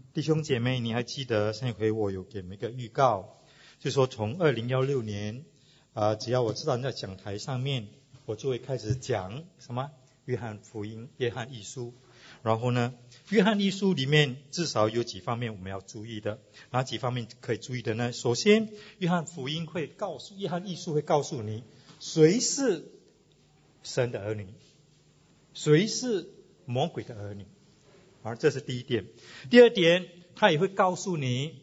弟兄姐妹，你还记得上一回我有给你们一个预告，就说从2016年只要我知道你在讲台上面，我就会开始讲什么约翰福音、约翰一书。然后呢，约翰一书里面至少有几方面我们要注意的。哪几方面可以注意的呢？首先，约翰一书会告诉你谁是神的儿女，谁是魔鬼的儿女。而这是第一点。第二点，他也会告诉你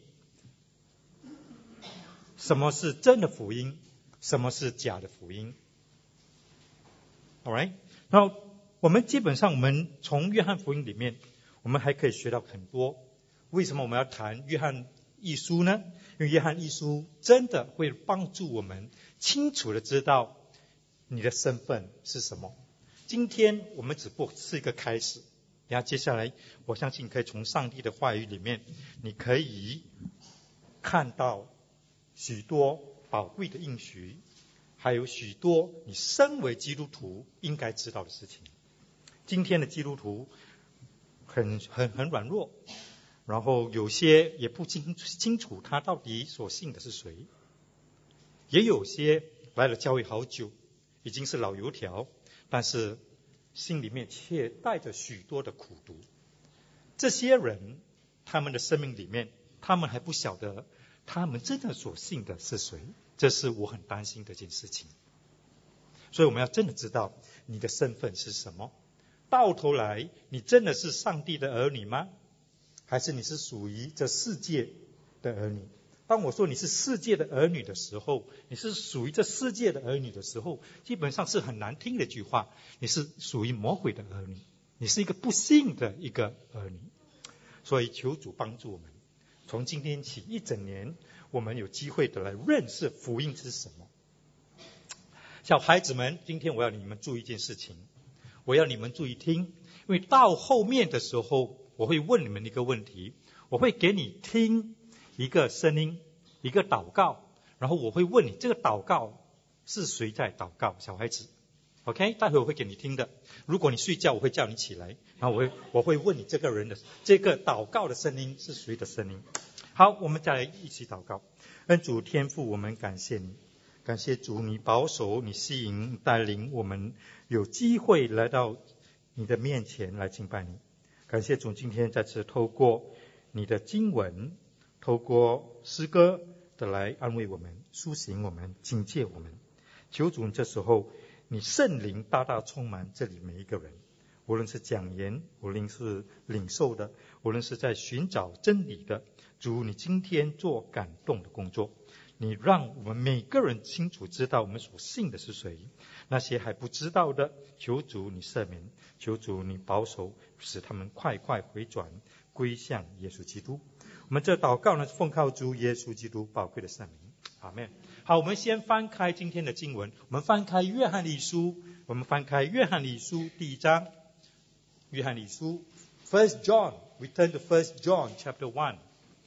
什么是真的福音，什么是假的福音。Alright， 然后我们从约翰福音里面，我们还可以学到很多。为什么我们要谈约翰一书呢？因为约翰一书真的会帮助我们清楚的知道你的身份是什么。今天我们只不过是一个开始，然后接下来我相信可以从上帝的话语里面，你可以看到许多宝贵的应许，还有许多你身为基督徒应该知道的事情。今天的基督徒很软弱，然后有些也不清楚他到底所信的是谁，也有些来了教会好久，已经是老油条，但是心里面却带着许多的苦毒。这些人他们的生命里面，他们还不晓得他们真的所信的是谁，这是我很担心的一件事情。所以我们要真的知道你的身份是什么。到头来，你真的是上帝的儿女吗？还是你是属于这世界的儿女？当我说你是世界的儿女的时候，你是属于这世界的儿女的时候，基本上是很难听的一句话，你是属于魔鬼的儿女，你是一个不幸的一个儿女。所以求主帮助我们，从今天起一整年，我们有机会的来认识福音是什么。小孩子们，今天我要你们注意一件事情，我要你们注意听，因为到后面的时候，我会问你们一个问题，我会给你听一个声音，一个祷告，然后我会问你这个祷告是谁在祷告。小孩子 OK， 待会我会给你听的。如果你睡觉，我会叫你起来，然后我会问你这个人的这个祷告的声音是谁的声音。好，我们再来一起祷告。恩主天父，我们感谢你，感谢主，你保守，你吸引带领我们有机会来到你的面前来敬拜你。感谢主，今天再次透过你的经文，透过诗歌的来安慰我们，苏醒我们，警戒我们。求主这时候你圣灵大大充满这里每一个人，无论是讲言，无论是领受的，无论是在寻找真理的，主你今天做感动的工作，你让我们每个人清楚知道我们所信的是谁。那些还不知道的，求主你赦免，求主你保守，使他们快快回转归向耶稣基督。我们这祷告呢，奉靠主耶稣基督宝贵的圣名，阿们。好，我们先翻开今天的经文，我们翻开约翰一书，我们翻开约翰一书第一章。约翰一书 First John, we turn to First John chapter 1。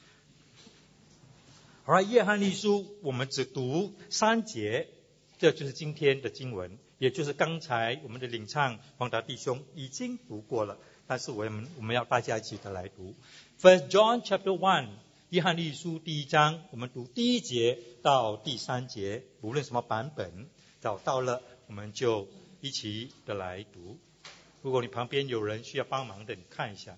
好了，约翰一书我们只读3节，这就是今天的经文，也就是刚才我们的领唱黄达弟兄已经读过了，但是我们要大家一起的来读。First John chapter 1， 约翰一书第一章，我们读第1节到第3节，无论什么版本，找到了我们就一起的来读。如果你旁边有人需要帮忙的，你看一下，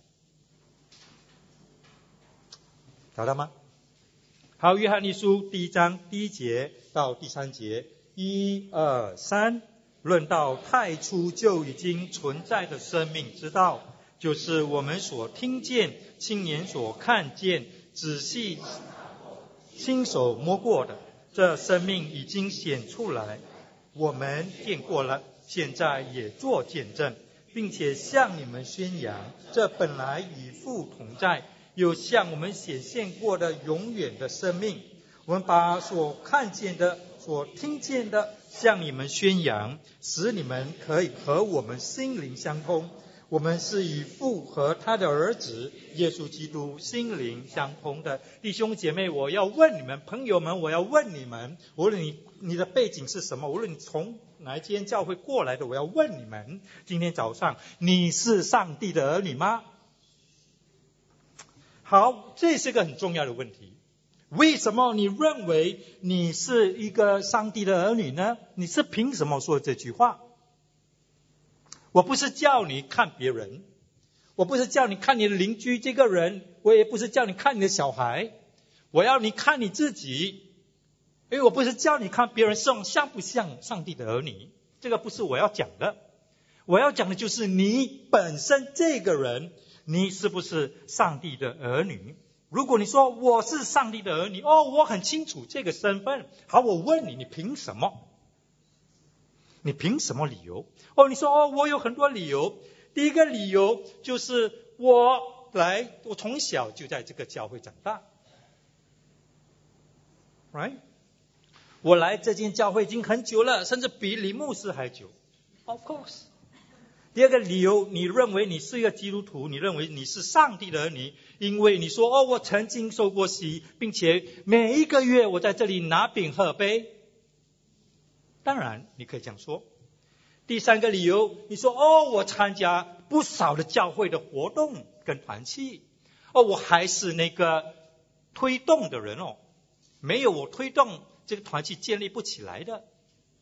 找到吗？好，约翰一书第1章第1节到第3节，1、2、3，论到太初就已经存在的生命之道，就是我们所听见、亲眼所看见、仔细亲手摸过的，这生命已经显出来，我们见过了，现在也做见证，并且向你们宣扬，这本来与父同在，又向我们显现过的永远的生命。我们把所看见的、所听见的向你们宣扬，使你们可以和我们心灵相通。我们是与父和他的儿子耶稣基督心灵相通的。弟兄姐妹，我要问你们，朋友们，我要问你们，无论你的背景是什么，无论你从哪一间教会过来的，我要问你们，今天早上你是上帝的儿女吗？ 好，这是个很重要的问题。为什么你认为你是一个上帝的儿女呢？你是凭什么说这句话？我不是叫你看别人，我不是叫你看你的邻居这个人，我也不是叫你看你的小孩，我要你看你自己。因为我不是叫你看别人像不像上帝的儿女，这个不是我要讲的。我要讲的就是你本身这个人，你是不是上帝的儿女？如果你说我是上帝的儿女，我很清楚这个身份。好，我问你，你凭什么？你凭什么理由？你说我有很多理由。第一个理由就是我从小就在这个教会长大 ，right？ 我来这间教会已经很久了，甚至比李牧师还久 ，of course。第二个理由，你认为你是一个基督徒，你认为你是上帝的儿女，因为你说我曾经受过洗，并且每一个月我在这里拿饼喝杯。当然你可以这样说。第三个理由，你说我参加不少的教会的活动跟团契，我还是那个推动的人没有我推动这个团契建立不起来的。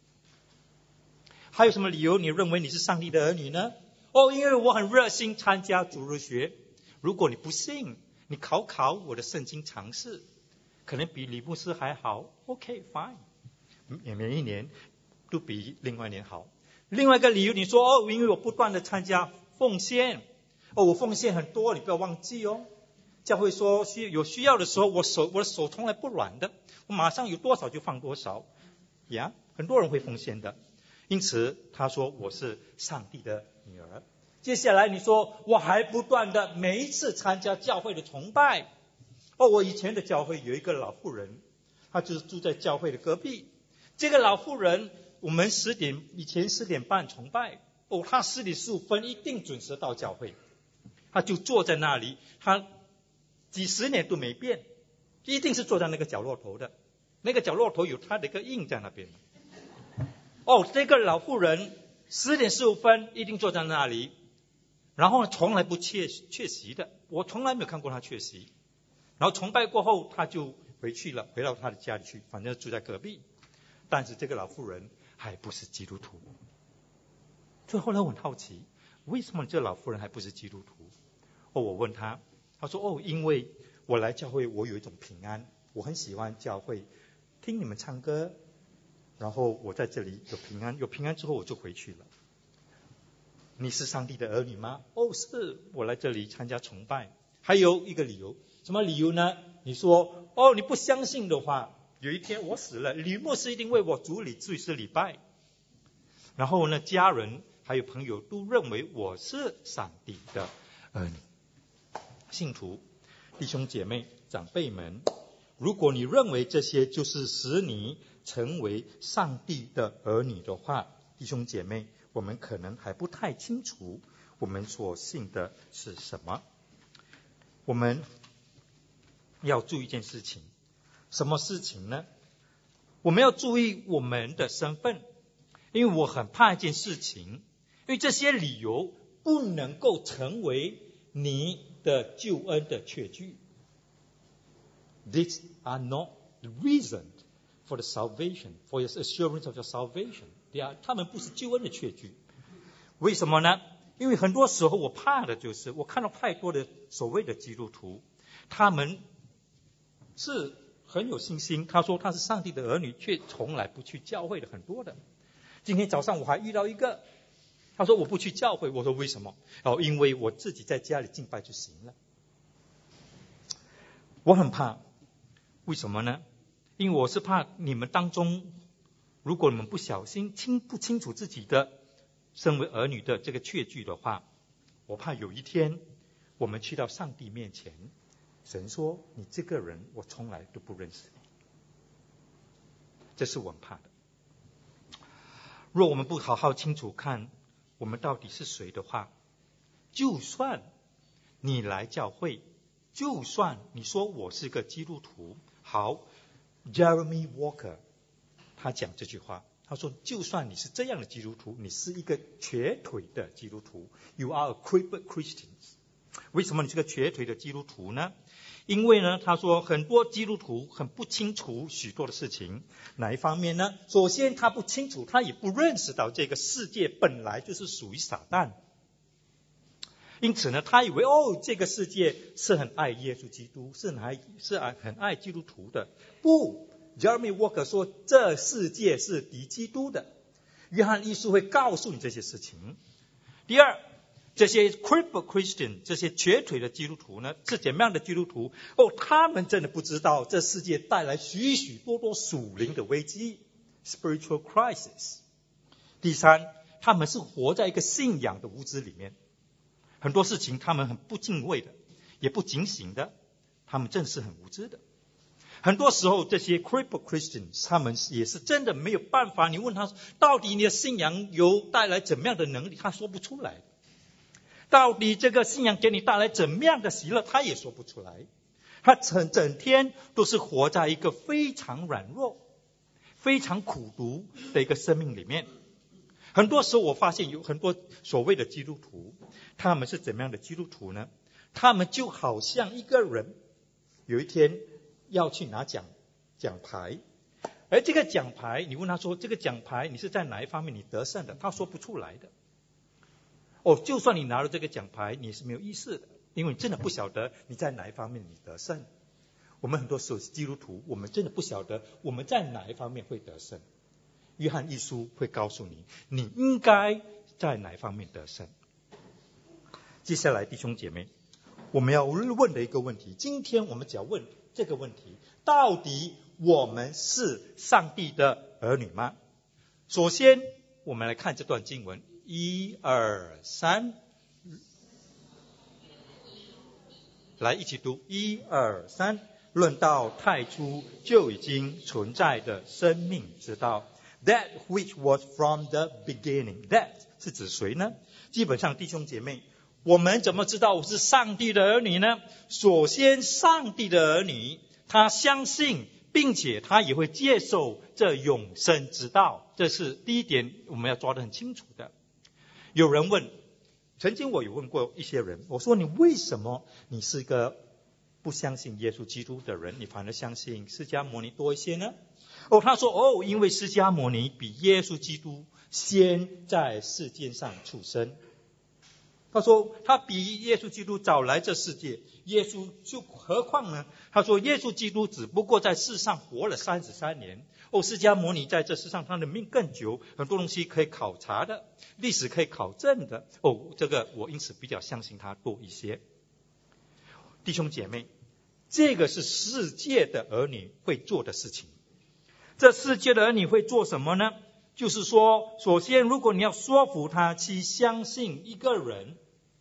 还有什么理由你认为你是上帝的儿女呢？因为我很热心参加主日学。如果你不信，你考我的圣经常识，可能比李牧师还好。OK fine， 每一年都比另外一年好。另外一个理由，你说因为我不断的参加奉献，我奉献很多，你不要忘记教会说有需要的时候，我的手从来不软的，我马上有多少就放多少呀，很多人会奉献的。因此他说我是上帝的女儿。接下来你说我还不断的每一次参加教会的崇拜。我以前的教会有一个老妇人，她就是住在教会的隔壁。这个老妇人，我们以前10点半崇拜，她10点15分一定准时到教会，她就坐在那里，她几十年都没变，一定是坐在那个角落头的，那个角落头有她的一个印在那边。这个老妇人10点15分一定坐在那里，然后从来不缺席的，我从来没有看过她缺席。然后崇拜过后，她就回到她的家里去，反正住在隔壁。但是这个老妇人还不是基督徒。所以后来我很好奇，为什么这老妇人还不是基督徒？我问她，她说因为我来教会我有一种平安，我很喜欢教会，听你们唱歌，然后我在这里有平安之后我就回去了。你是上帝的儿女吗？是，我来这里参加崇拜。还有一个理由，什么理由呢？你说你不相信的话，有一天我死了，李牧师一定为我主理祭司礼拜，然后呢，家人还有朋友都认为我是上帝的儿女。信徒弟兄姐妹长辈们，如果你认为这些就是使你成为上帝的儿女的话，弟兄姐妹，我们可能还不太清楚我们所信的是什么。我们要注意一件事情，什么事情呢？我们要注意我们的身份，因为我很怕一件事情，因为这些理由不能够成为你的救恩的确据。These are not the reason for the salvation, for your assurance of your salvation. 他们不是救恩的确据。为什么呢？因为很多时候我怕的就是我看到太多的所谓的基督徒，他们是很有信心，他说他是上帝的儿女，却从来不去教会的，很多的。今天早上我还遇到一个，他说我不去教会，我说为什么？因为我自己在家里敬拜就行了。我很怕，为什么呢？因为我是怕你们当中，如果你们不小心不清楚自己的身为儿女的这个确据的话，我怕有一天我们去到上帝面前，神说你这个人我从来都不认识你，这是我很怕的。若我们不好好清楚看我们到底是谁的话，就算你来教会，就算你说我是个基督徒，好 Jeremy Walker 他讲这句话，他说就算你是这样的基督徒，你是一个瘸腿的基督徒， You are a crippled Christian， 为什么你是个瘸腿的基督徒呢？因为呢，他说很多基督徒很不清楚许多的事情。哪一方面呢？首先他不清楚，他也不认识到这个世界本来就是属于撒旦。因此呢，他以为这个世界是很爱耶稣基督，是很爱基督徒的。不， Jeremy Walker 说这世界是敌基督的。约翰一书会告诉你这些事情。第二，这些 crippled Christian 这些瘸腿的基督徒呢，是怎么样的基督徒？他们真的不知道这世界带来许许多多属灵的危机 spiritual crisis。 第三，他们是活在一个信仰的无知里面，很多事情他们很不敬畏的，也不警醒的，他们正是很无知的。很多时候这些 crippled Christians 他们也是真的没有办法，你问他到底你的信仰有带来怎么样的能力，他说不出来。到底这个信仰给你带来怎么样的喜乐，他也说不出来。他整天都是活在一个非常软弱、非常苦毒的一个生命里面。很多时候我发现有很多所谓的基督徒，他们是怎么样的基督徒呢？他们就好像一个人有一天要去拿奖牌，而这个奖牌你问他说这个奖牌你是在哪一方面你得胜的，他说不出来的。就算你拿了这个奖牌，你是没有意思的，因为你真的不晓得你在哪一方面你得胜。我们很多时候是基督徒，我们真的不晓得我们在哪一方面会得胜。约翰一书会告诉你，你应该在哪一方面得胜。接下来弟兄姐妹，我们要问的一个问题，今天我们只要问这个问题，到底我们是上帝的儿女吗？首先我们来看这段经文，1、2、3，来一起读，1、2、3。论到太初就已经存在的生命之道， That which was from the beginning。 That 是指谁呢？基本上弟兄姐妹，我们怎么知道我是上帝的儿女呢？首先上帝的儿女他相信并且他也会接受这永生之道，这是第一点我们要抓得很清楚的。有人问，曾经我有问过一些人，我说你为什么你是一个不相信耶稣基督的人，你反而相信释迦牟尼多一些呢？他说因为释迦牟尼比耶稣基督先在世界上出生。他说他比耶稣基督早来这世界，耶稣就何况呢？他说耶稣基督只不过在世上活了33年，释迦牟尼在这世上他的命更久，很多东西可以考察的，历史可以考证的，这个我因此比较相信他多一些。弟兄姐妹，这个是世界的儿女会做的事情。这世界的儿女会做什么呢？就是说，首先如果你要说服他去相信一个人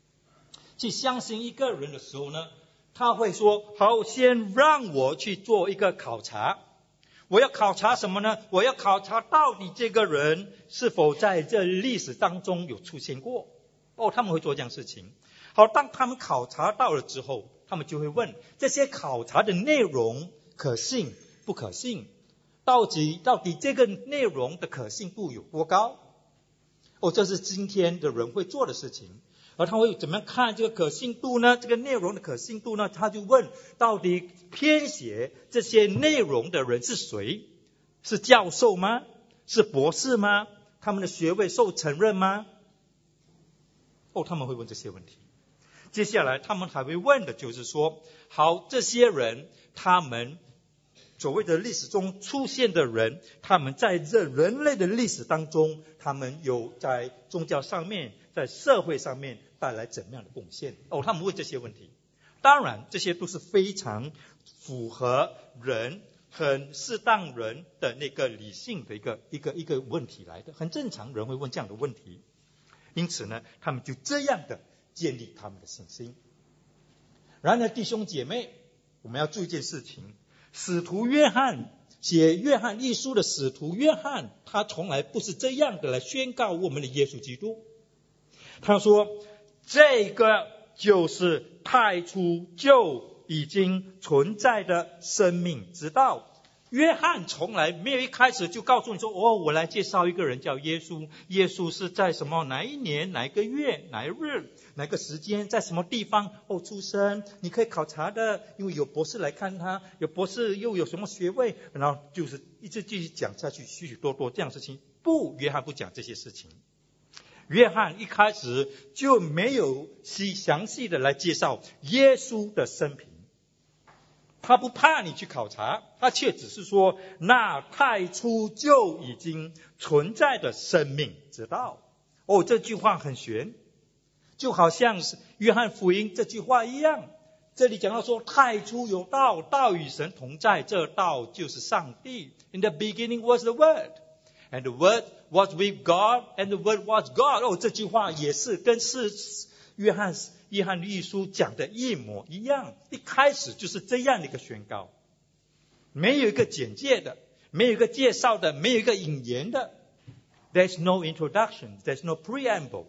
的时候呢，他会说好，先让我去做一个考察。我要考察什么呢？我要考察到底这个人是否在这历史当中有出现过。他们会做这样的事情。好，当他们考察到了之后，他们就会问这些考察的内容可信不可信，到底这个内容的可信度有多高。这是今天的人会做的事情。而他会怎么样看这个可信度呢？这个内容的可信度呢？他就问到底编写这些内容的人是谁？是教授吗？是博士吗？他们的学位受承认吗？他们会问这些问题。接下来他们还会问的就是说，好，这些人他们所谓的历史中出现的人，他们在这人类的历史当中，他们有在宗教上面，在社会上面带来怎么样的贡献？他们问这些问题。当然这些都是非常符合人很适当人的那个理性的一个问题来的，很正常人会问这样的问题。因此呢，他们就这样的建立他们的信心。然而弟兄姐妹，我们要注意一件事情，使徒约翰写约翰一书的使徒约翰，他从来不是这样的来宣告我们的耶稣基督。他说这个就是太初就已经存在的生命之道， 约翰从来没有一开始就告诉你说，我来介绍一个人叫耶稣，耶稣是在什么哪一年哪一个月哪一日哪个时间在什么地方出生，你可以考察的，因为有博士来看他，有博士又有什么学位，然后就是一直继续讲下去，许许多多这样的事情。不，约翰不讲这些事情。约翰一开始就没有详细的来介绍耶稣的生平，他不怕你去考察，他却只是说那太初就已经存在的生命之道。这句话很玄，就好像是约翰福音这句话一样，这里讲到说太初有道，道与神同在，这道就是上帝。 In the beginning was the word, and the word was with God, and the word was God. 这句话也是跟约翰一书讲的一模一样，一开始就是这样的一个宣告，没有一个简介的，没有一个介绍的，没有一个引言的。 There's no introduction, there's no preamble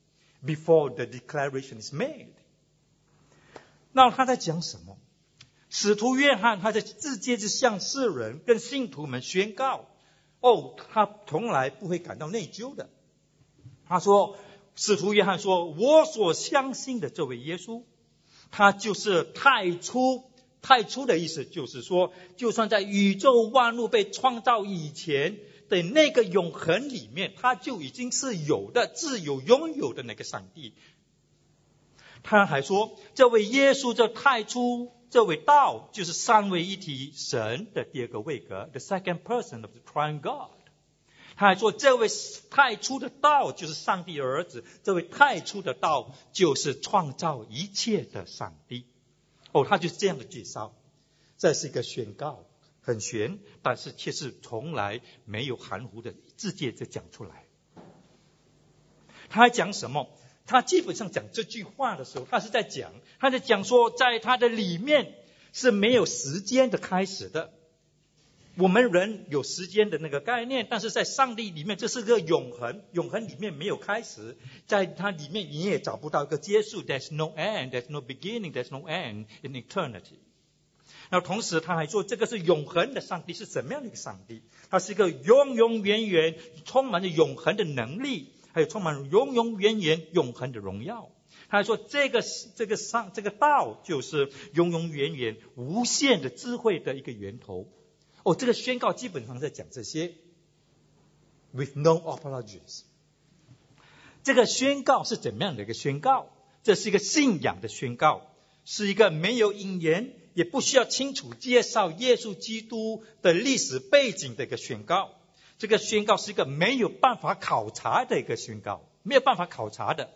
before the declaration is made. 那他在讲什么？使徒约翰他在直接是向世人跟信徒们宣告，他从来不会感到内疚的。他说，使徒约翰说，我所相信的这位耶稣，他就是太初。太初的意思就是说，就算在宇宙万物被创造以前的那个永恒里面，他就已经是有的，自有拥有的那个上帝。他还说，这位耶稣，这太初，这位道，就是三位一体神的第二个位格 ，the second person of the triune God。他还说，这位太初的道就是上帝的儿子，这位太初的道就是创造一切的上帝。他就是这样的介绍。这是一个宣告，很玄，但是却是从来没有含糊的直接的讲出来。他还讲什么？他基本上讲这句话的时候，他在讲说，在他的里面是没有时间的开始的。我们人有时间的那个概念，但是在上帝里面，这是个永恒，永恒里面没有开始，在它里面你也找不到一个结束。 There's no end, there's no beginning, there's no end in eternity。 那同时他还说，这个是永恒的上帝，是什么样的一个上帝？他是一个永永远远充满着永恒的能力，还有充满着永永远远永恒的荣耀。他还说，这个道就是永永远远无限的智慧的一个源头。这个宣告基本上在讲这些 with no apologies。 这个宣告是怎么样的一个宣告？这是一个信仰的宣告，是一个没有引言，也不需要清楚介绍耶稣基督的历史背景的一个宣告。这个宣告是一个没有办法考察的一个宣告，没有办法考察的。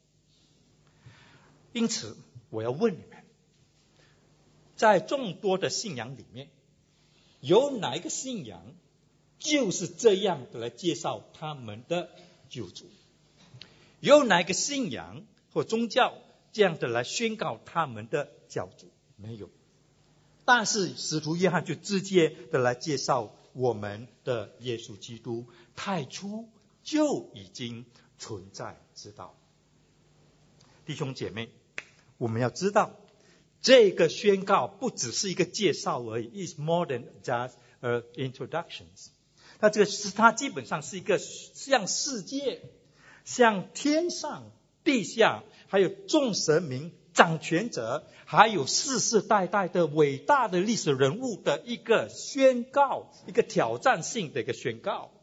因此我要问你们，在众多的信仰里面，有哪一个信仰就是这样的来介绍他们的救主？有哪一个信仰或宗教这样的来宣告他们的教主？没有。但是使徒约翰就直接的来介绍我们的耶稣基督，太初就已经存在之道。弟兄姐妹，我们要知道，这个宣告不只是一个介绍而已， It's more than just introductions。 那这个是它基本上是一个向世界、向天上、地下，还有众神明、掌权者，还有世世代代的伟大的历史人物的一个宣告，一个挑战性的一个宣告。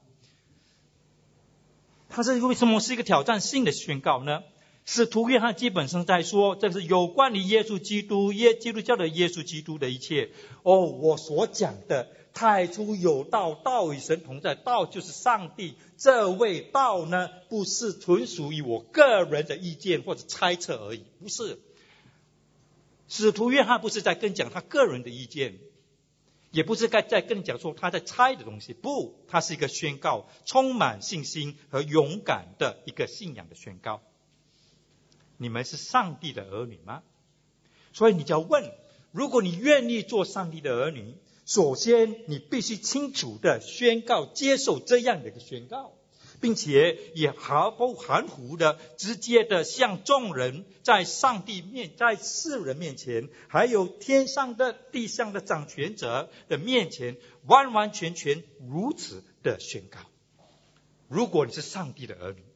它是为什么是一个挑战性的宣告呢？使徒约翰基本上在说，这是有关于耶稣基督、基督教的耶稣基督的一切。我所讲的太初有道，道与神同在，道就是上帝。这位道呢，不是纯属于我个人的意见或者猜测而已，不是。使徒约翰不是在跟讲他个人的意见，也不是在跟讲说他在猜的东西，不，他是一个宣告，充满信心和勇敢的一个信仰的宣告。你们是上帝的儿女吗？所以你就要问，如果你愿意做上帝的儿女，首先你必须清楚的宣告、接受这样的一个宣告， 并且也毫不含糊的直接的向众人在上帝在世人面前，还有天上的地上的掌权者的面前，完完全全如此的宣告。如果你是上帝的儿女，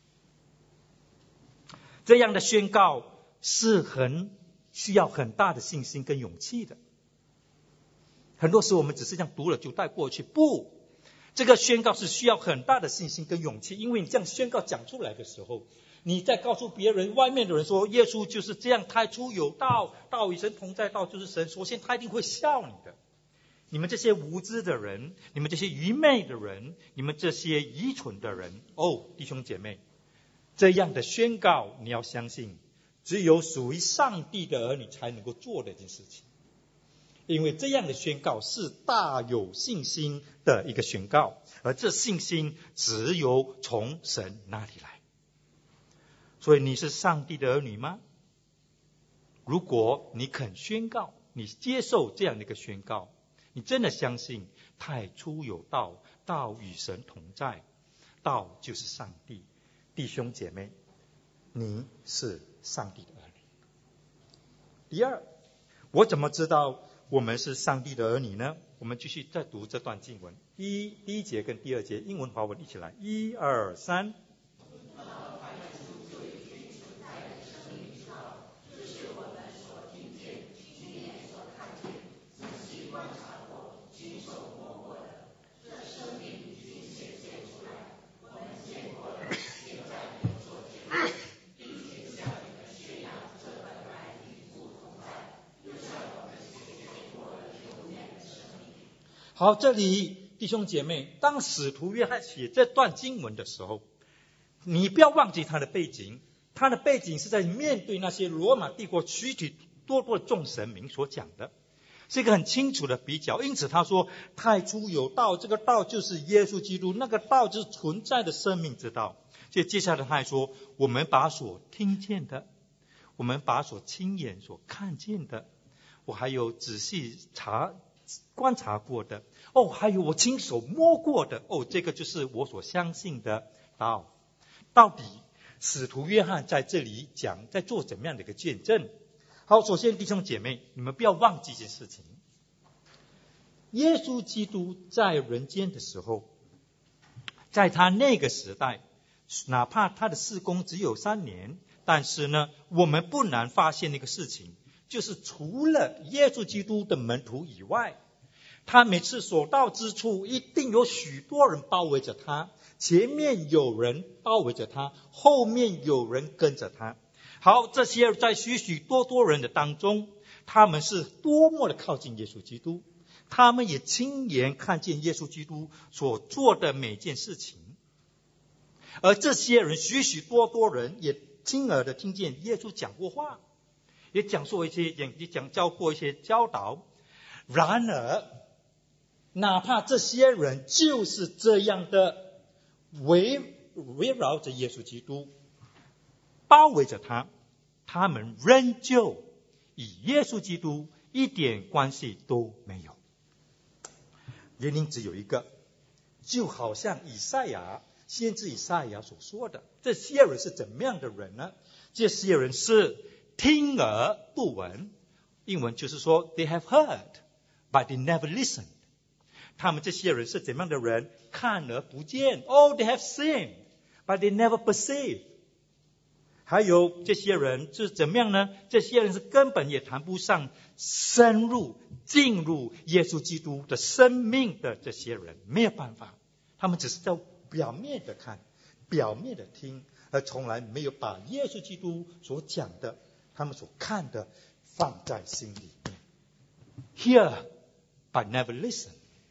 这样的宣告是需要很大的信心跟勇气的。很多时候我们只是这样读了就带过去，不，这个宣告是需要很大的信心跟勇气，因为你这样宣告讲出来的时候，你在告诉别人，外面的人说耶稣就是这样太初有道，道与神同在，道就是神，首先他一定会笑你的。你们这些无知的人，你们这些愚昧的人，你们这些愚蠢的人，弟兄姐妹，这样的宣告你要相信，只有属于上帝的儿女才能够做的一件事情。因为这样的宣告是大有信心的一个宣告，而这信心只有从神那里来。所以你是上帝的儿女吗？如果你肯宣告，你接受这样的一个宣告，你真的相信太初有道，道与神同在，道就是上帝。弟兄姐妹，你是上帝的儿女。第二，我怎么知道我们是上帝的儿女呢？我们继续再读这段经文，第一节跟第二节，英文华文一起来，1、2、3。好，这里弟兄姐妹，当使徒约翰写这段经文的时候，你不要忘记他的背景。他的背景是在面对那些罗马帝国许许多多的众神明所讲的，是一个很清楚的比较。因此他说太初有道，这个道就是耶稣基督，那个道就是存在的生命之道。所以接下来他还说，我们把所听见的，我们把所亲眼所看见的，我还有仔细观察过的，还有我亲手摸过的，这个就是我所相信的道。到底使徒约翰在这里讲，在做怎么样的一个见证？好，首先弟兄姐妹，你们不要忘记一件事情，耶稣基督在人间的时候，在他那个时代，哪怕他的事工只有3年，但是呢，我们不难发现一个事情，就是除了耶稣基督的门徒以外，他每次所到之处一定有许多人包围着他，前面有人包围着他，后面有人跟着他。好，这些在许许多多人的当中，他们是多么的靠近耶稣基督，他们也亲眼看见耶稣基督所做的每件事情。而这些人许许多多人也亲耳的听见耶稣讲过话，也教过一些教导。然而哪怕这些人就是这样的围绕着耶稣基督，包围着他，他们仍旧与耶稣基督一点关系都没有。原因只有一个，就好像先知以赛亚所说的，这些人是怎么样的人呢？这些人是听而不闻，英文就是说 they have heard but they never listened。 他们这些人是怎么样的人？看而不见， they have seen but they never perceive。 还有这些人是怎么样呢？这些人是根本也谈不上深入进入耶稣基督的生命的，这些人没有办法，他们只是在表面的看，表面的听，而从来没有把耶稣基督所讲的，他们所看的放在心里面。 Hear but never listen,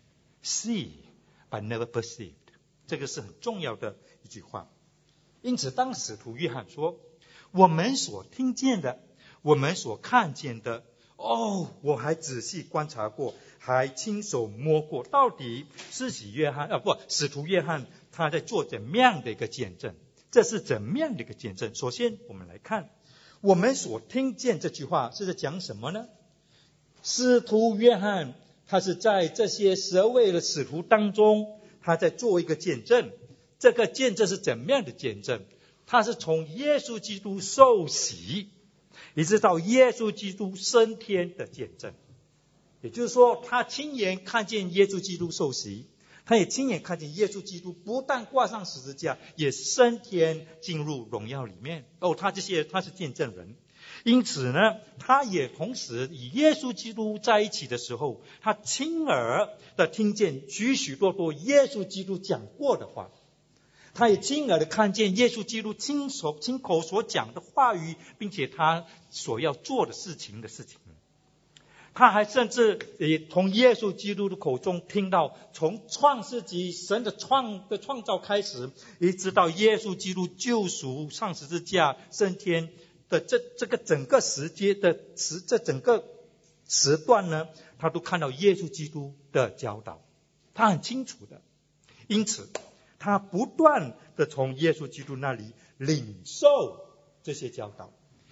see but never perceived， 这个是很重要的一句话。因此当使徒约翰说我们所听见的，我们所看见的，我还仔细观察过，还亲手摸过，到底使徒约翰他在做怎么样的一个见证？这是怎么样的一个见证？首先我们来看我们所听见这句话是在讲什么呢？使徒约翰他是在这些12位的使徒当中，他在做一个见证。 这个见证是怎么样的见证？他是从耶稣基督受洗，一直到耶稣基督升天的见证。也就是说，他亲眼看见耶稣基督受洗，他也亲眼看见耶稣基督不但挂上十字架，也升天进入荣耀里面。他是见证人。因此呢，他也同时与耶稣基督在一起的时候，他亲耳的听见许许多多耶稣基督讲过的话，他也亲耳的看见耶稣基督亲口所讲的话语，并且他所要做的事情。他还甚至也从耶稣基督的口中听到，从创世纪神的创造开始，一直到耶稣基督救赎上十字架升天的这个整个这整个时段呢，他都看到耶稣基督的教导，他很清楚的。因此他不断的从耶稣基督那里领受这些教导。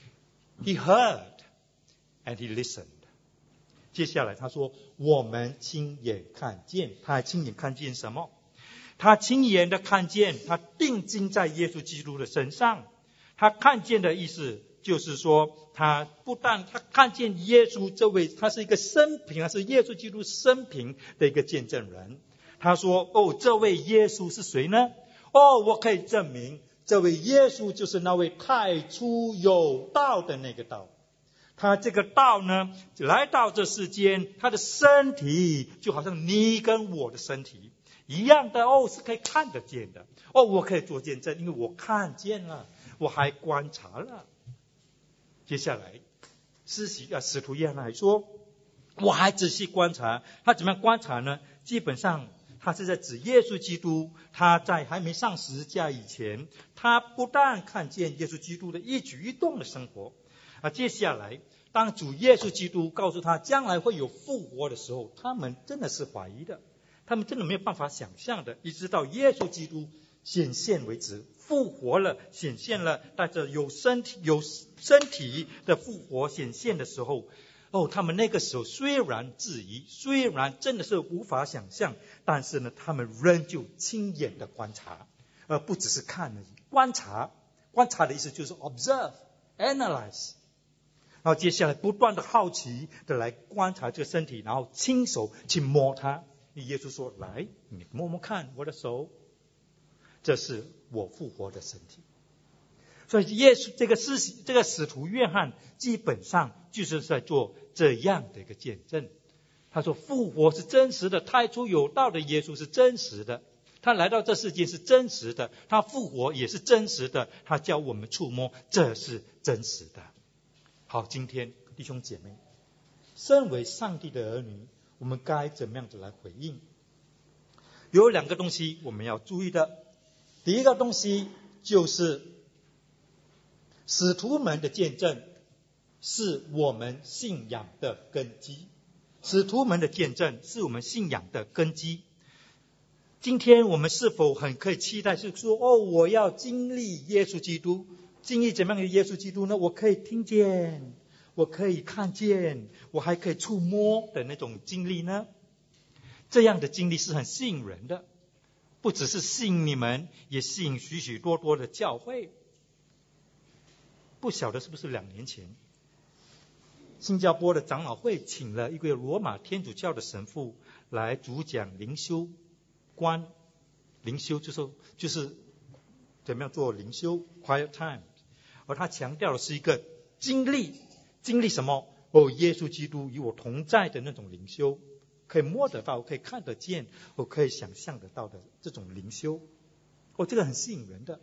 He heard and he listened。 接下来他说我们亲眼看见。他还亲眼看见什么？他亲眼的看见，他定睛在耶稣基督的身上。他看见的意思就是说，他不但他看见耶稣这位，他是一个生平，他是耶稣基督生平的一个见证人。他说这位耶稣是谁呢？我可以证明这位耶稣就是那位太初有道的那个道。他这个道呢，来到这世间，他的身体就好像你跟我的身体一样的，是可以看得见的。我可以做见证，因为我看见了，我还观察了。接下来使徒约翰还说，我还仔细观察。他怎么样观察呢？基本上他是在指耶稣基督，他在还没上十字架以前，他不但看见耶稣基督的一举一动的生活。接下来当主耶稣基督告诉他将来会有复活的时候，他们真的是怀疑的，他们真的没有办法想象的，一直到耶稣基督显现为止，复活了，显现了，带着有身体的复活显现的时候，他们那个时候虽然质疑，虽然真的是无法想象，但是呢，他们仍旧亲眼的观察，而不只是看而已。观察的意思就是 observe analyze。然后接下来不断的好奇的来观察这个身体，然后亲手去摸它。耶稣说，来，你摸摸看我的手，这是我复活的身体。所以耶稣这个使徒约翰基本上就是在做这样的一个见证。他说复活是真实的，太初有道的耶稣是真实的，他来到这世界是真实的，他复活也是真实的，他教我们触摸，这是真实的。好，今天弟兄姐妹，身为上帝的儿女，我们该怎么样子来回应？有两个东西我们要注意的。第一个东西就是使徒们的见证是我们信仰的根基。使徒们的见证是我们信仰的根基。今天我们是否很可以期待是说，我要经历耶稣基督，经历怎么样的耶稣基督呢？我可以听见，我可以看见，我还可以触摸的那种经历呢？这样的经历是很吸引人的，不只是吸引你们，也吸引许许多多的教会。不晓得是不是2年前，新加坡的长老会请了一个罗马天主教的神父来主讲灵修观。灵修就是怎么样做灵修 quiet time， 而他强调的是一个经历什么？耶稣基督与我同在的那种灵修，可以摸得到，可以看得见，可以想象得到的这种灵修。这个很吸引人的。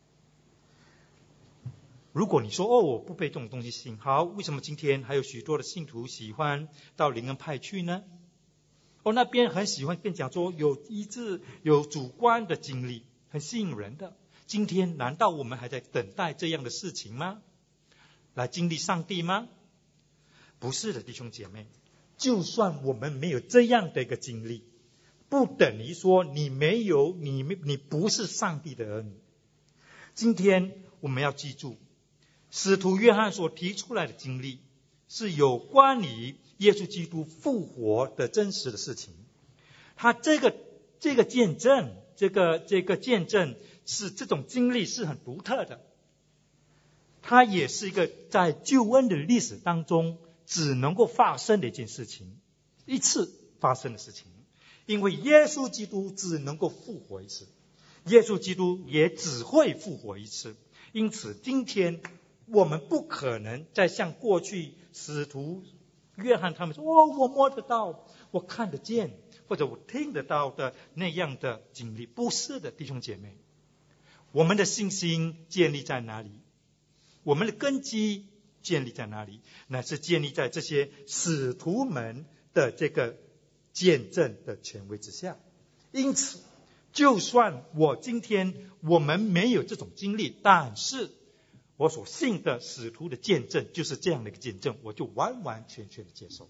如果你说我不被这种东西吸引，好，为什么今天还有许多的信徒喜欢到灵恩派去呢？那边很喜欢跟讲说有医治有主观的经历，很吸引人的。今天难道我们还在等待这样的事情吗？来经历上帝吗？不是的，弟兄姐妹，就算我们没有这样的一个经历，不等于说你不是上帝的儿女。今天我们要记住，使徒约翰所提出来的经历是有关于耶稣基督复活的真实的事情。他这个见证这个见证是这种经历是很独特的，它也是一个在救恩的历史当中只能够发生的一件事情，一次发生的事情。因为耶稣基督只能够复活一次，耶稣基督也只会复活一次。因此今天我们不可能再像过去使徒约翰他们说，我摸得到，我看得见，或者我听得到的那样的经历。不是的，弟兄姐妹，我们的信心建立在哪里？我们的根基建立在哪里？乃是建立在这些使徒们的这个见证的权威之下。因此就算我们没有这种经历，但是我所信的使徒的见证就是这样的一个见证，我就完完全全的接受。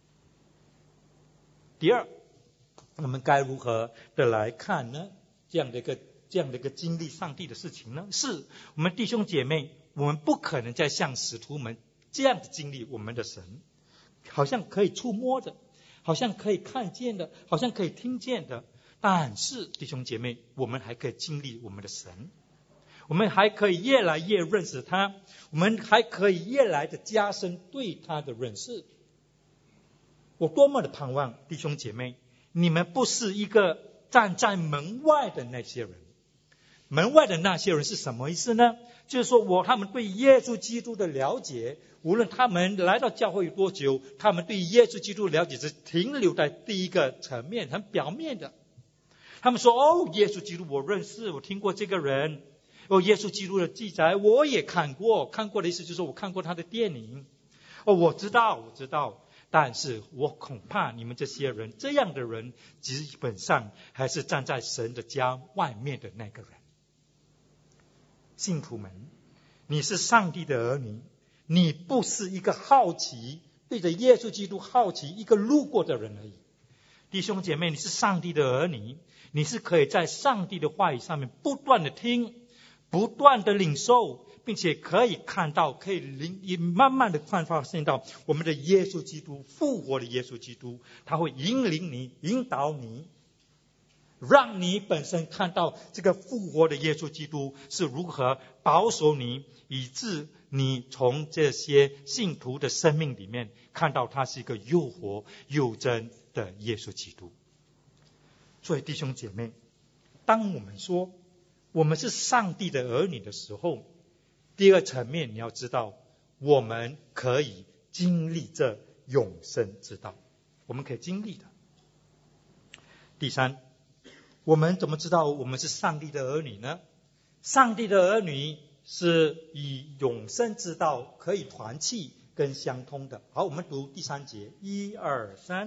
第二，我们该如何的来看呢？这样的一个经历上帝的事情呢？是我们弟兄姐妹，我们不可能再像使徒们这样的经历我们的神，好像可以触摸的，好像可以看见的，好像可以听见的。但是弟兄姐妹，我们还可以经历我们的神，我们还可以越来越认识他，我们还可以越来的加深对他的认识。我多么的盼望弟兄姐妹，你们不是一个站在门外的那些人。门外的那些人是什么意思呢？就是说他们对耶稣基督的了解，无论他们来到教会有多久，他们对耶稣基督的了解是停留在第一个层面，很表面的。他们说，耶稣基督我认识，我听过这个人。耶稣基督的记载我也看过的意思就是我看过他的电影。我知道。但是我恐怕你们这些人，这样的人基本上还是站在神的家外面的那个人。信徒们，你是上帝的儿女，你不是一个好奇对着耶稣基督好奇一个路过的人而已。弟兄姐妹，你是上帝的儿女，你是可以在上帝的话语上面不断的听，不断的领受，并且可以看到，可以慢慢的发现到我们的耶稣基督，复活的耶稣基督，他会引领你，引导你，让你本身看到这个复活的耶稣基督是如何保守你，以致你从这些信徒的生命里面看到他是一个又活又真的耶稣基督。所以弟兄姐妹，当我们说我们是上帝的儿女的时候，第二层面你要知道，我们可以经历这永生之道，我们可以经历的。第三，我们怎么知道我们是上帝的儿女呢？上帝的儿女是以永生之道可以团契跟相通的。好，我们读第3节，1、2、3。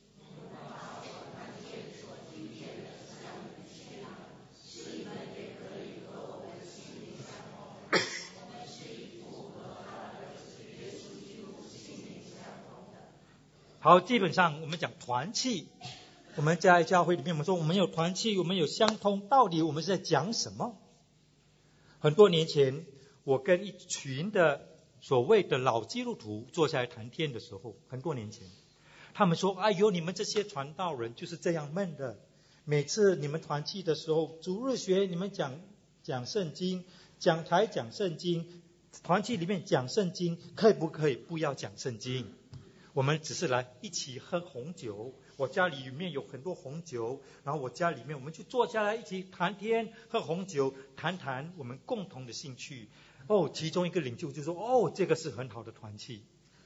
好，基本上我们讲团契，我们在教会里面我们说我们有团契，我们有相通，到底我们是在讲什么？很多年前我跟一群的所谓的老基督徒坐下来谈天的时候，很多年前他们说，哎呦，你们这些传道人就是这样闷的，每次你们团契的时候，主日学你们讲圣经，讲台讲圣经，团契里面讲圣经，可不可以不要讲圣经？我们只是来一起喝红酒，我家里面有很多红酒，然后我家里面我们就坐下来一起谈天，喝红酒，谈我们共同的兴趣。其中一个领袖就说，这个是很好的团契。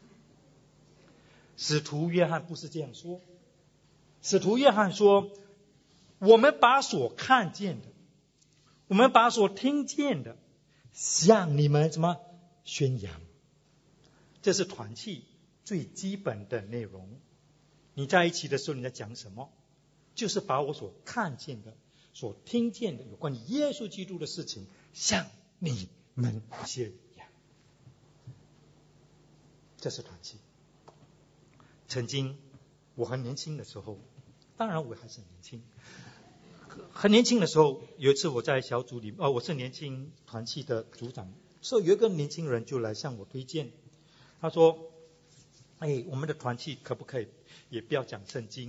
使徒约翰不是这样说，使徒约翰说，我们把所看见的，我们把所听见的向你们宣扬，这是团契最基本的内容。你在一起的时候你在讲什么？就是把我所看见的，所听见的有关于耶稣基督的事情向你们宣扬，这是团契。曾经我很年轻的时候，当然我还是很年轻，很年轻的时候，有一次我在小组里，我是年轻团契的组长，所以有一个年轻人就来向我推荐，他说，我们的团契可不可以也不要讲圣经，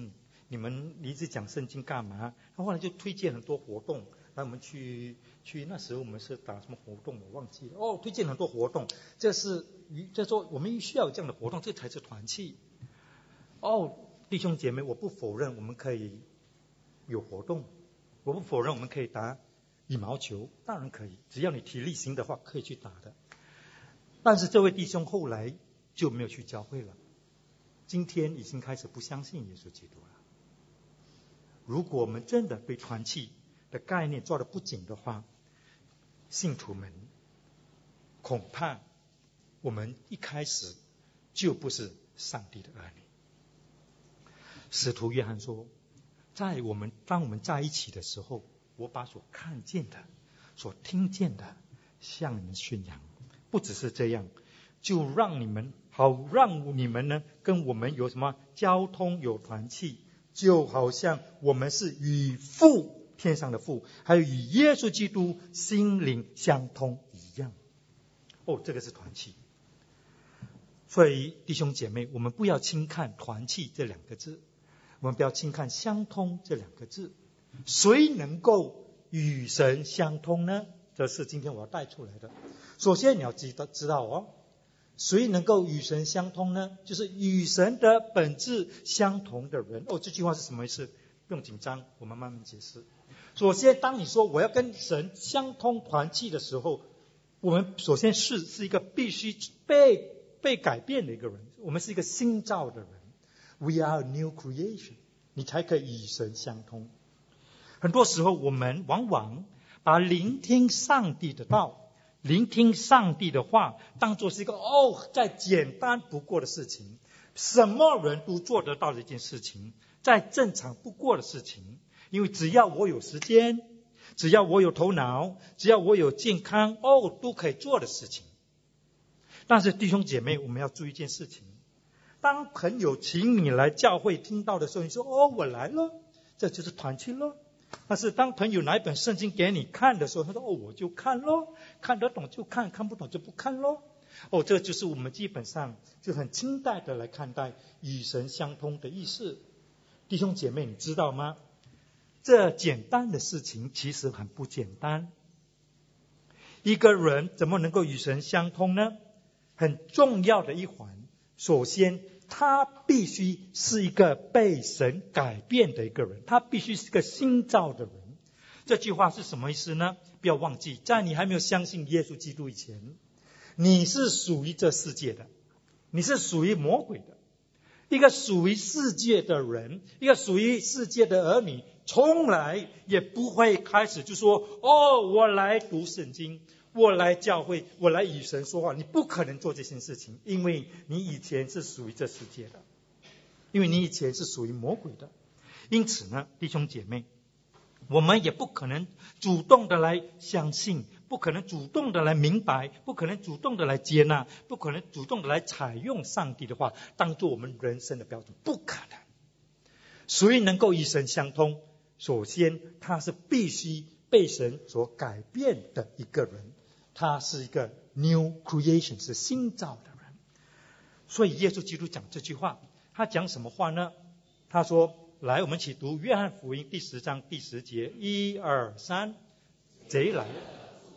你们一直讲圣经干嘛？后来就推荐很多活动，来我们去那时候我们是打什么活动我忘记了。推荐很多活动，这说我们需要有这样的活动，这才是团契。弟兄姐妹，我不否认我们可以有活动，我不否认我们可以打羽毛球，当然可以，只要你体力行的话可以去打的。但是这位弟兄后来就没有去教会了，今天已经开始不相信耶稣基督了。如果我们真的对团契的概念抓得不紧的话，信徒们恐怕我们一开始就不是上帝的儿女。使徒约翰说，当我们在一起的时候，我把所看见的所听见的向你们宣扬。不只是这样，就让你们呢跟我们有什么交通，有团契，就好像我们是与父，天上的父，还有与耶稣基督心灵相通一样。这个是团契。所以弟兄姐妹，我们不要轻看团契这两个字，我们不要轻看相通这两个字。谁能够与神相通呢？这是今天我要带出来的。首先你要知道谁能够与神相通呢？就是与神的本质相同的人。这句话是什么意思？不用紧张，我们慢慢解释。首先，当你说我要跟神相通团契的时候，我们首先是一个必须被改变的一个人，我们是一个新造的人。We are a new creation， 你才可以与神相通。很多时候我们往往把聆听上帝的道，聆听上帝的话当作是一个再简单不过的事情，什么人都做得到的一件事情，再正常不过的事情。因为只要我有时间，只要我有头脑，只要我有健康，都可以做的事情。但是弟兄姐妹，我们要注意一件事情，当朋友请你来教会听到的时候，你说我来了，这就是团契了。但是当朋友拿一本圣经给你看的时候，他说我就看咯，看得懂就看，看不懂就不看咯。这就是我们基本上就很清淡的来看待与神相通的意思。弟兄姐妹，你知道吗？这简单的事情其实很不简单。一个人怎么能够与神相通呢？很重要的一环，首先他必须是一个被神改变的一个人，他必须是个新造的人。这句话是什么意思呢？不要忘记，在你还没有相信耶稣基督以前，你是属于这世界的，你是属于魔鬼的。一个属于世界的人，一个属于世界的儿女，从来也不会开始就说我来读圣经，我来教会，我来与神说话。你不可能做这件事情，因为你以前是属于这世界的，因为你以前是属于魔鬼的。因此呢，弟兄姐妹，我们也不可能主动的来相信，不可能主动的来明白，不可能主动的来接纳，不可能主动的来采用上帝的话当做我们人生的标准，不可能。谁能够与神相通？首先他是必须被神所改变的一个人，他是一个 new creation， 是新造的人。所以耶稣基督讲这句话，他讲什么话呢？他说，来，我们一起读约翰福音第10章第10节，1、2、3，贼来了。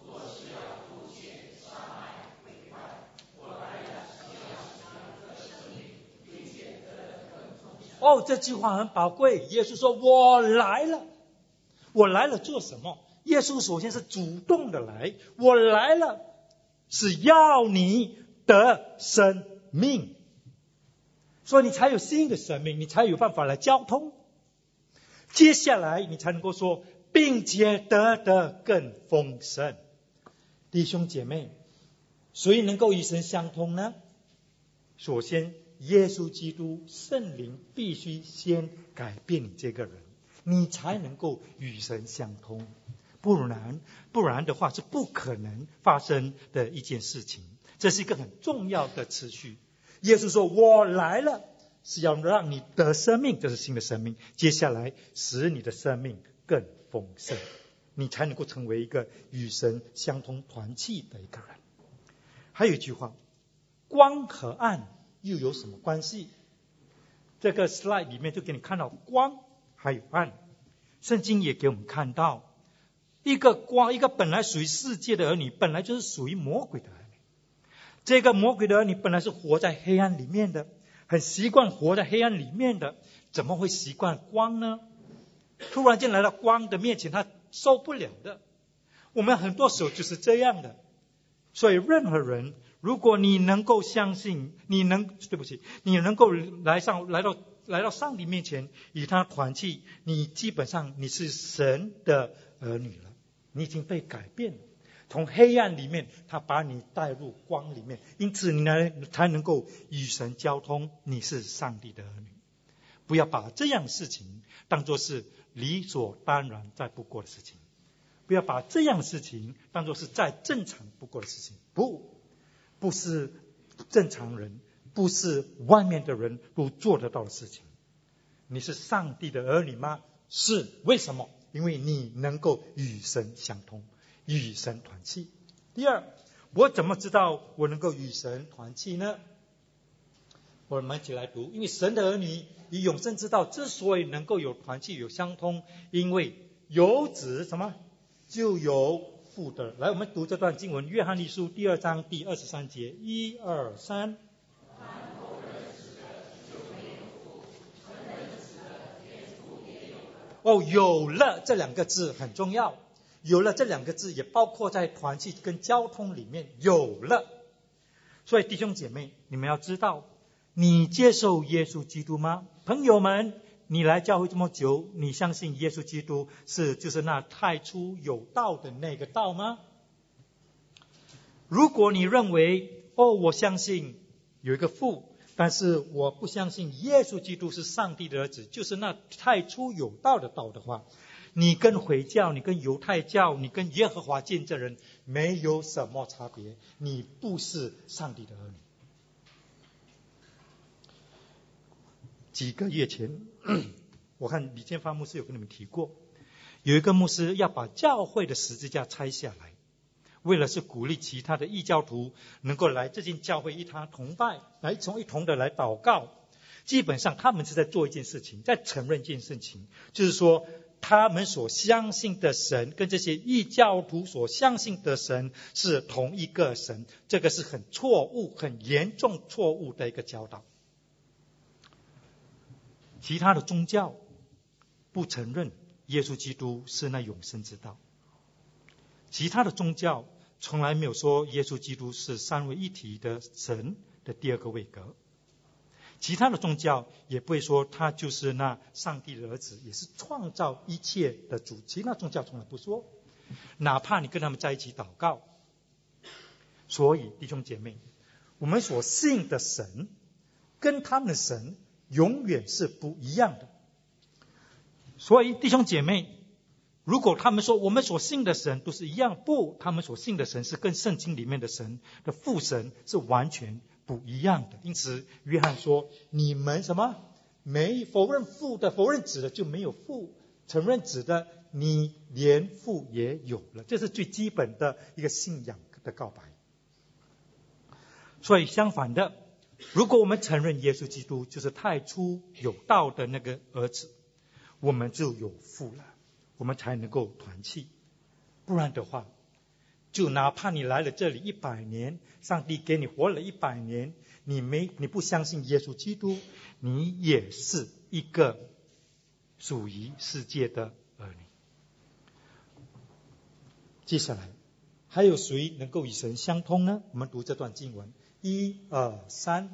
这句话很宝贵。耶稣说我来了，我来了做什么？耶稣首先是主动的来，我来了是要你得生命，所以你才有新的生命，你才有办法来交通。接下来你才能够说并且得更丰盛。弟兄姐妹，谁能够与神相通呢？首先耶稣基督圣灵必须先改变你这个人，你才能够与神相通，不然的话是不可能发生的一件事情。这是一个很重要的次序。耶稣说我来了是要让你得生命，这是新的生命，接下来使你的生命更丰盛，你才能够成为一个与神相通团契的一个人。还有一句话，光和暗又有什么关系？ 这个 slide 里面就给你看到光还有暗。圣经也给我们看到，一个光，一个本来属于世界的儿女，本来就是属于魔鬼的儿女。这个魔鬼的儿女本来是活在黑暗里面的，很习惯活在黑暗里面的，怎么会习惯光呢？突然间来到光的面前，他受不了的。我们很多时候就是这样的。所以任何人，如果你能够相信，你能够来到上帝面前与他团契，你基本上你是神的儿女了，你已经被改变了，从黑暗里面他把你带入光里面，因此你才能够与神交通，你是上帝的儿女。不要把这样的事情当作是理所当然再不过的事情，不要把这样的事情当作是再正常不过的事情。不是正常人，不是外面的人都做得到的事情。你是上帝的儿女吗？是。为什么？因为你能够与神相通，与神团契。第二，我怎么知道我能够与神团契呢？我们一起来读。因为神的儿女与永生之道之所以能够有团契有相通，因为有子什么就有父的。来，我们读这段经文，约翰一书第2章第23节，1、2、3。有了这两个字很重要，有了这两个字也包括在团契跟交通里面，有了。所以弟兄姐妹，你们要知道，你接受耶稣基督吗？朋友们，你来教会这么久，你相信耶稣基督就是那太初有道的那个道吗？如果你认为我相信有一个父，但是我不相信耶稣基督是上帝的儿子，就是那太初有道的道的话，你跟回教，你跟犹太教，你跟耶和华见证人没有什么差别，你不是上帝的儿女。几个月前我看李建发牧师有跟你们提过，有一个牧师要把教会的十字架拆下来，为了是鼓励其他的异教徒能够来这间教会一堂同拜，来一同的来祷告。基本上他们是在做一件事情，在承认一件事情，就是说他们所相信的神跟这些异教徒所相信的神是同一个神，这个是很错误、很严重错误的一个教导。其他的宗教不承认耶稣基督是那永生之道，其他的宗教从来没有说耶稣基督是三位一体的神的第二个位格，其他的宗教也不会说他就是那上帝的儿子，也是创造一切的主，其他宗教从来不说，哪怕你跟他们在一起祷告。所以弟兄姐妹，我们所信的神跟他们的神永远是不一样的。所以弟兄姐妹，如果他们说我们所信的神都是一样，不，他们所信的神是跟圣经里面的神的父神是完全不一样的。因此约翰说，你们什么没否认父的，否认子的就没有父，承认子的，你连父也有了。这是最基本的一个信仰的告白。所以相反的，如果我们承认耶稣基督就是太初有道的那个儿子，我们就有父了，我们才能够团契。不然的话，就哪怕你来了这里100年，上帝给你活了100年，你不相信耶稣基督，你也是一个属于世界的儿女。接下来还有谁能够与神相通呢？我们读这段经文，1、2、3。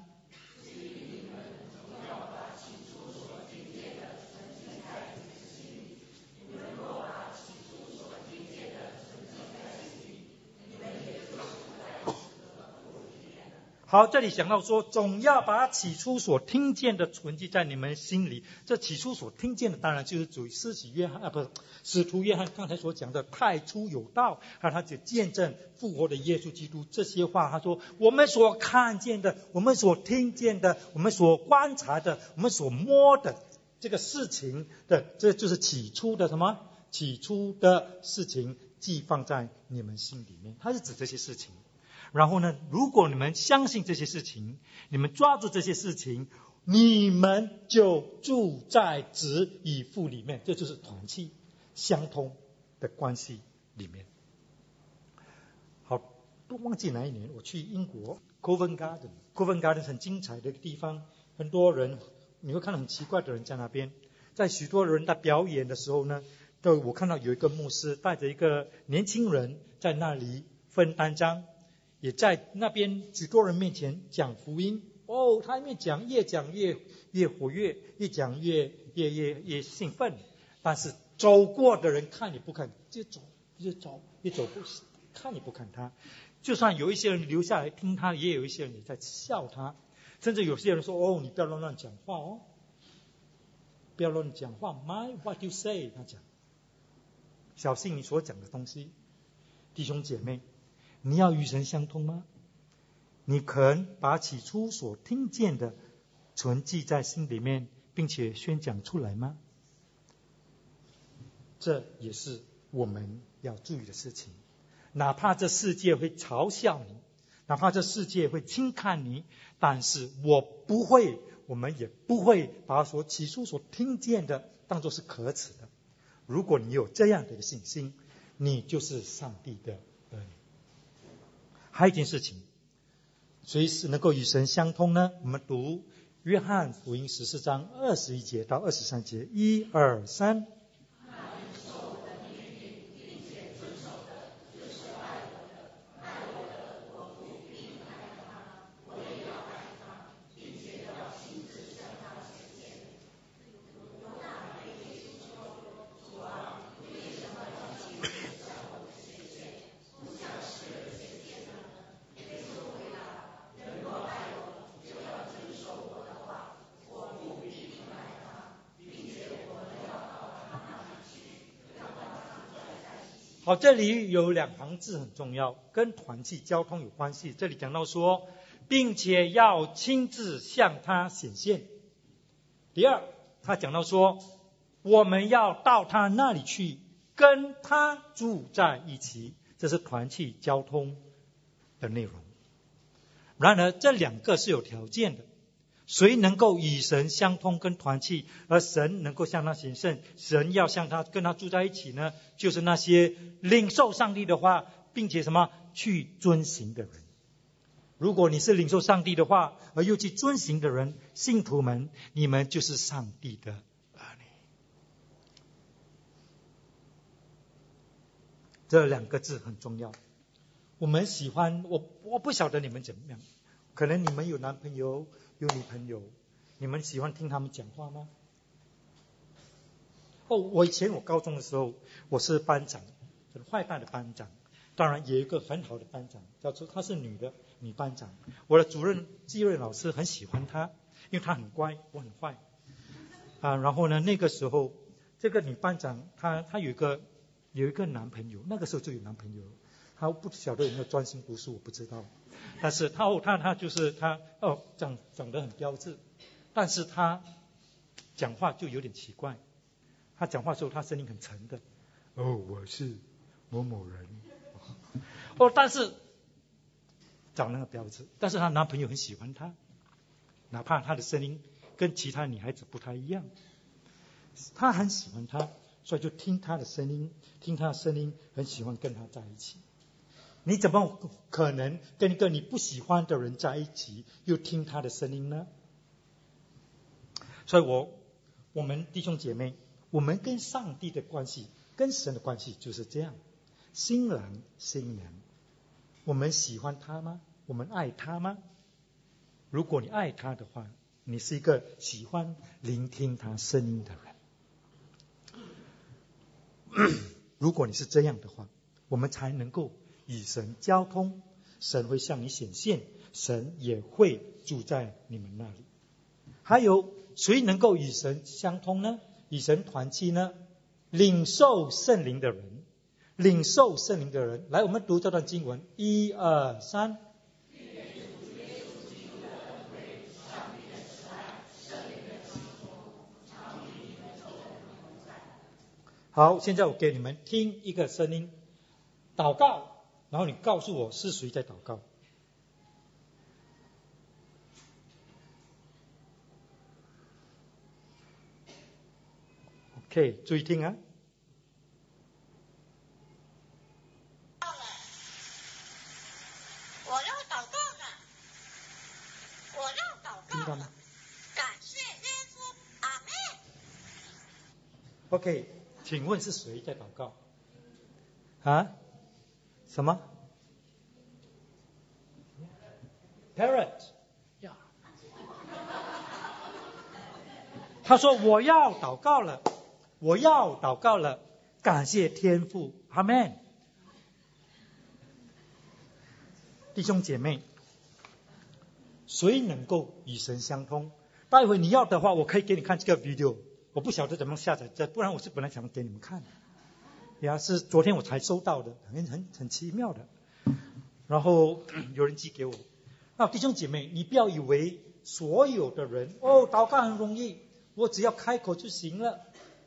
好，这里讲到说，总要把起初所听见的存记在你们心里。这起初所听见的，当然就是主使徒约翰刚才所讲的太初有道，他就见证复活的耶稣基督这些话。他说，我们所看见的，我们所听见的，我们所观察的，我们所摸的这个事情的，这就是起初的什么？起初的事情既放在你们心里面。他是指这些事情。 然后呢，如果你们相信这些事情，你们抓住这些事情，你们就住在子与父里面，这就是团契相通的关系里面。好，都忘记哪一年我去英国 Covent Garden。Covent Garden 很精彩的一个地方，很多人你会看到很奇怪的人在那边。在许多人在表演的时候呢，我看到有一个牧师带着一个年轻人在那里分单张，也在那边许多人面前讲福音。他一面讲越讲越活跃，越讲越兴奋。但是走过的人看也不看，越走不看也不看他。就算有一些人留下来听他，也有一些人也在笑他，甚至有些人说你不要乱讲话不要乱讲话 ，mind what you say， 他讲，小心你所讲的东西。弟兄姐妹，你要与神相通吗？你肯把起初所听见的存记在心里面，并且宣讲出来吗？这也是我们要注意的事情。哪怕这世界会嘲笑你，哪怕这世界会轻看你，但是我们也不会把起初所听见的当作是可耻的。如果你有这样的一个信心，你就是上帝的儿女。还有一件事情，谁是能够与神相通呢？我们读约翰福音14章21节到23节，1、2、3。好，这里有2行字很重要，跟团契交通有关系。这里讲到说，并且要亲自向他显现。第二，他讲到说，我们要到他那里去，跟他住在一起。这是团契交通的内容。然而，这2个是有条件的。谁能够与神相通跟团契，而神能够向他显现，神要跟他住在一起呢？就是那些领受上帝的话，并且去遵行的人。如果你是领受上帝的话而又去遵行的人，信徒们，你们就是上帝的儿女。这2个字很重要。我们喜欢，我不晓得你们怎么样，可能你们有男朋友有女朋友，你们喜欢听他们讲话吗？我以前高中的时候，我是班长，坏蛋的班长。当然也有一个很好的班长，叫做她是女班长。我的主任季瑞老师很喜欢她，因为她很乖，我很坏。然后呢，那个时候这个女班长她有一个男朋友，那个时候就有男朋友。她不晓得有没有专心读书，我不知道。但是他就是长得很标致，但是他讲话就有点奇怪。他讲话的时候，他声音很沉的。我是某某人。但是长得很标致，但是她男朋友很喜欢她，哪怕她的声音跟其他女孩子不太一样，他很喜欢她，所以就听她的声音，很喜欢跟她在一起。你怎么可能跟一个你不喜欢的人在一起，又听他的声音呢？所以我们弟兄姐妹，我们跟上帝的关系，跟神的关系就是这样。新郎新娘，我们喜欢他吗？我们爱他吗？如果你爱他的话，你是一个喜欢聆听他声音的人。如果你是这样的话，我们才能够与神交通，神会向你显现，神也会住在你们那里。还有谁能够与神相通呢？与神团契呢？领受圣灵的人。来，我们读这段经文，1、2、3。好，现在我给你们听一个声音，祷告，然后你告诉我是谁在祷告。 OK， 注意听啊。 我要祷告了，我要祷告了，感谢耶稣，阿们。 OK， 请问是谁在祷告？啊？什么 ？Parrot， 呀。他说我要祷告了，我要祷告了，感谢天父，阿们。弟兄姐妹，谁能够与神相通？待会你要的话，我可以给你看这个 video， 我不晓得怎么下载这，不然我是本来想给你们看的。呀，是昨天我才收到的，很奇妙的。然后有人寄给我。那弟兄姐妹，你不要以为所有的人祷告很容易，我只要开口就行了。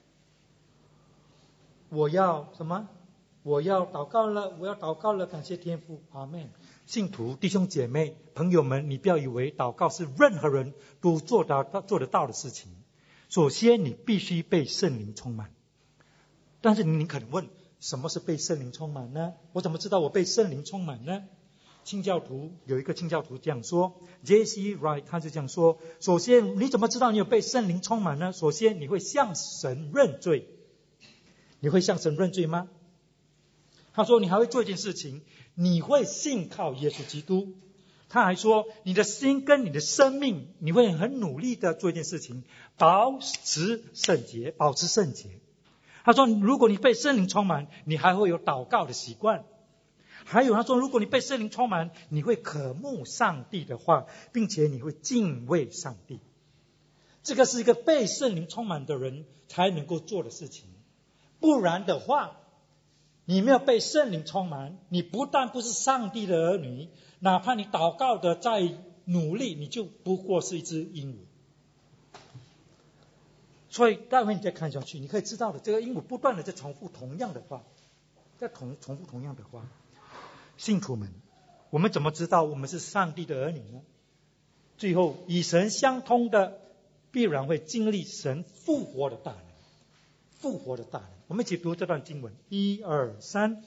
我要什么？我要祷告了，我要祷告了，感谢天父，阿们。信徒弟兄姐妹朋友们，你不要以为祷告是任何人都做得到的事情。首先你必须被圣灵充满。但是你可能问，什么是被圣灵充满呢？我怎么知道我被圣灵充满呢？清教徒有一个清教徒这样说， J.C. Wright 他就这样说，首先你怎么知道你有被圣灵充满呢？首先你会向神认罪。你会向神认罪吗？他说你还会做一件事情，你会信靠耶稣基督。他还说你的心跟你的生命，你会很努力的做一件事情，保持圣洁。他说如果你被圣灵充满，你还会有祷告的习惯。还有他说如果你被圣灵充满，你会渴慕上帝的话，并且你会敬畏上帝。这个是一个被圣灵充满的人才能够做的事情。不然的话，你没有被圣灵充满，你不但不是上帝的儿女，哪怕你祷告的再努力，你就不过是一只鹦鹉。所以待会你再看下去，你可以知道的，这个鹦鹉不断的在重复同样的话，重复同样的话。信徒们，我们怎么知道我们是上帝的儿女呢？最后与神相通的必然会经历神复活的大能。我们一起读这段经文，1、2、3。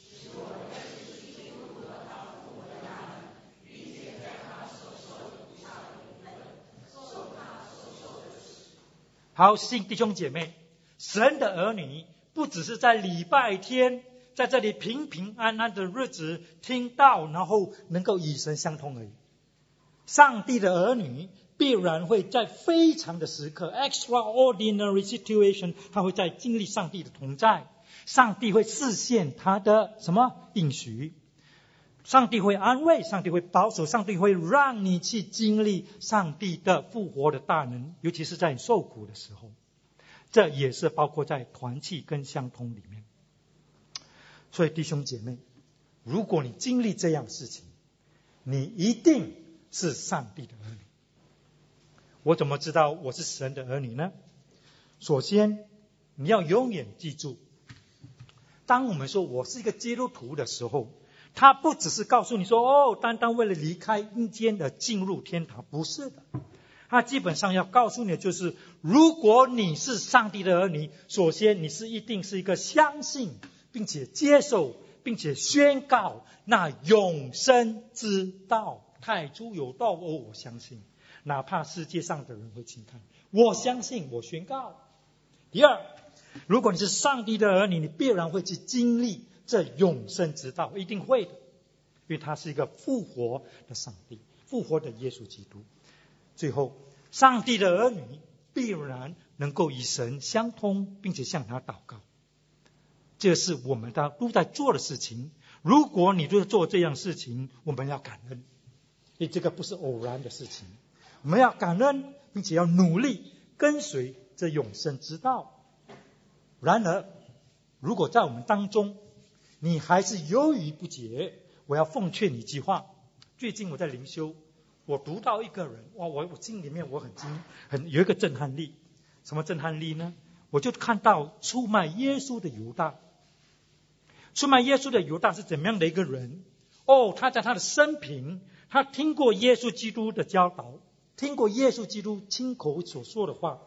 好，弟兄姐妹，神的儿女不只是在礼拜天在这里平平安安的日子听到，然后能够与神相通而已。上帝的儿女必然会在非常的时刻 extraordinary situation， 他会在经历上帝的同在。上帝会实现他的什么应许？上帝会安慰，上帝会保守，上帝会让你去经历上帝的复活的大能，尤其是在你受苦的时候。这也是包括在团契跟相通里面。所以弟兄姐妹，如果你经历这样的事情，你一定是上帝的儿女。我怎么知道我是神的儿女呢？首先你要永远记住，当我们说我是一个基督徒的时候，他不只是告诉你说单单为了离开阴间的进入天堂，不是的。他基本上要告诉你的就是，如果你是上帝的儿女，首先你一定是一个相信并且接受并且宣告那永生之道。太初有道，我相信，哪怕世界上的人会轻看，我相信，我宣告。第二，如果你是上帝的儿女，你必然会去经历这永生之道，一定会的，因为他是一个复活的上帝，复活的耶稣基督。最后，上帝的儿女必然能够与神相通，并且向他祷告。这是我们都在做的事情。如果你就做这样事情，我们要感恩，因为这个不是偶然的事情。我们要感恩，并且要努力跟随这永生之道。然而，如果在我们当中你还是犹豫不决，我要奉劝你一句话。最近我在灵修，我读到一个人，我心里面有一个震撼力。什么震撼力呢？我就看到出卖耶稣的犹大。出卖耶稣的犹大是怎么样的一个人？他在他的生平，他听过耶稣基督的教导，听过耶稣基督亲口所说的话，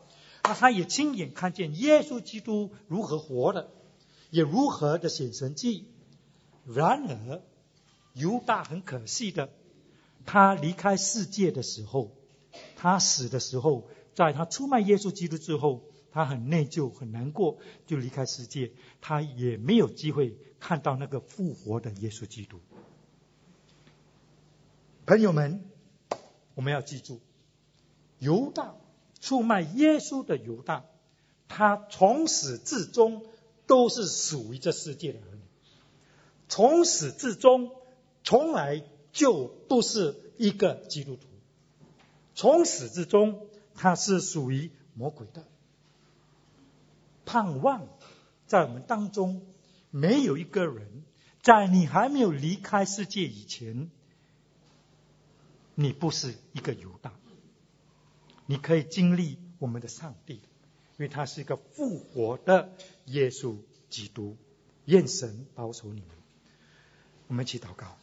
那他也亲眼看见耶稣基督如何活的，也如何的显神迹。然而犹大很可惜的，他离开世界的时候，他死的时候，在他出卖耶稣基督之后，他很内疚很难过，就离开世界，他也没有机会看到那个复活的耶稣基督。朋友们，我们要记住，犹大出卖耶稣的犹大，他从始至终都是属于这世界的儿女，从始至终从来就不是一个基督徒，从始至终他是属于魔鬼的。盼望在我们当中没有一个人，在你还没有离开世界以前，你不是一个犹大，你可以经历我们的上帝，因为他是一个复活的耶稣基督。愿神保守你们。我们一起祷告。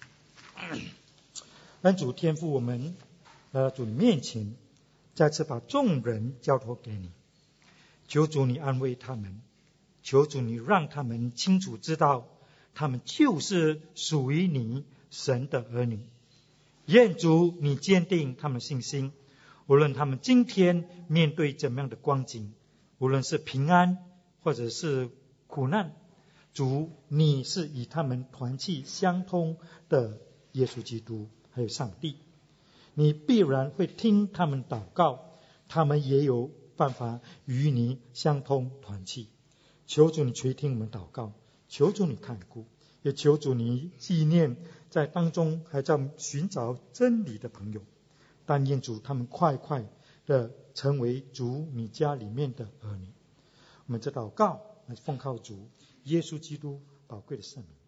恩主天父，我们主你面前再次把众人交托给你，求主你安慰他们，求主你让他们清楚知道他们就是属于你神的儿女。愿主你坚定他们信心，无论他们今天面对怎么样的光景，无论是平安或者是苦难，主你是与他们团契相通的耶稣基督还有上帝，你必然会听他们祷告，他们也有办法与你相通团契。求主你垂听我们祷告，求主你看顾，也求主你纪念在当中还在寻找真理的朋友，但愿主他们快快的成为主你家里面的儿女。我们这祷告来奉靠主耶稣基督宝贵的圣名。